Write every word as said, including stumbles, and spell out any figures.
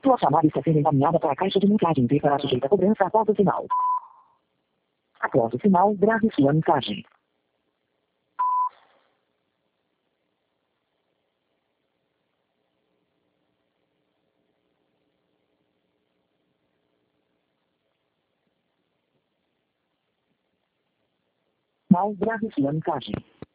Sua chamada está sendo encaminhada para a caixa de mensagem e será sujeita a cobrança após o sinal. Após o sinal, grave sua mensagem. Mal, grave sua mensagem.